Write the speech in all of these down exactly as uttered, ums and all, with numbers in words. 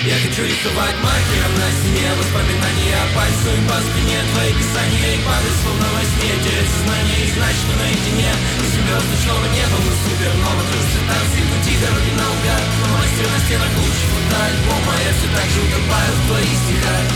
Я хочу рисовать маркером на стене воспоминания, пальцами по спине твои касания и падать словно во сне. Терять сознание и знать, что наедине у звездочного неба мы супернова. Кружатся танцы и пути, дороги наугад, но мастер на стенах лучше фото альбома. Я все так же утопаю в твоих стихах.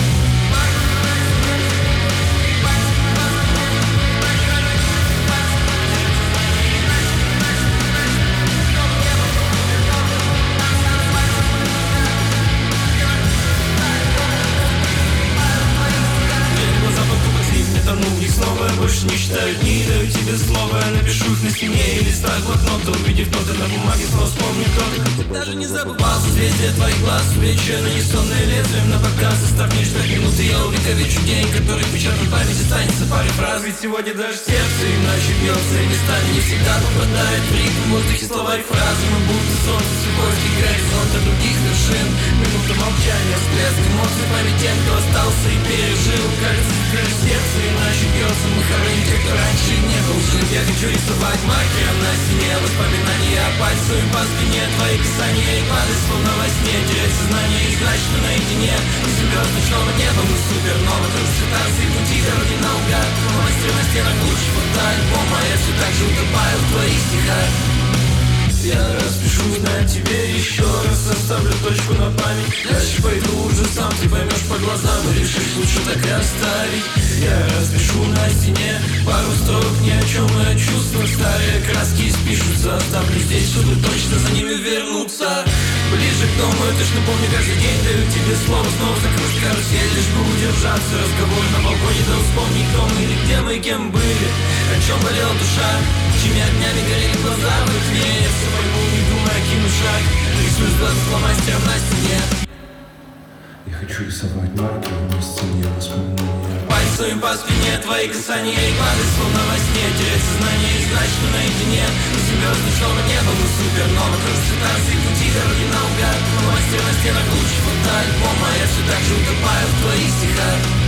Снова я больше не считаю дни, даю тебе слово. Я напишу их на стене и листаю блокнота. Увидев ноты на бумаге, снова вспомню кто-то. Даже не забывал созвездие твоих глаз, свечи нанесенные лезвием на показ. Оставь ждать минуты, я увековечу день, который печатной памяти останется парой фраз. Ведь сегодня даже сердце иначе бьется, и местами не всегда попадает в ритм. В воздухе слова и фразы, мы будто солнце, сухойский горизонт от других вершин. Минута молчания, всплеск эмоций, память тем, кто остался и пережил. Кажется, даже сердце иначе бьется, мы хороним тех, кто раньше не был жив. Я хочу рисовать маркером на стене воспоминания, пальцами по спине твои касания и падать словно во сне. Терять сознание и знать, что наедине у звезд ночного неба мы супернова. Кружатся танцы и пути, дороги наугад, но мастер на стенах лучше фото альбома. Я все так же утопаю в твоих стихах. Я распишу на тебе еще раз, оставлю точку на память. Дальше пойду уже сам, ты поймешь по глазам и решишь, лучше так и оставить. Я распишу на стене пару строк, ни о чем и о чувствах. Старые краски спишутся, оставлю здесь, чтобы точно за ними вернуться. Ближе к дому, это ж напомню каждый день. Даю тебе слово, снова закрыть карусель, лишь бы удержаться. Разговор на балконе, да вспомни, кто мы или где мы и кем были. О чем болела душа, чьими огнями горели глаза в окне. Я все пойму, не думая, кину шаг, рисую с глаз фломастером на стене. Я хочу рисовать маркером на стене воспоминания, пальцами по спине твои касания и падать словно во сне. Терять сознание и знать, что наедине у звезд ночного неба мы супернова. Кружатся танцы и пути, дороги наугад, но мастер на стенах лучше фото альбома. Я все так же утопаю в твоих стихах.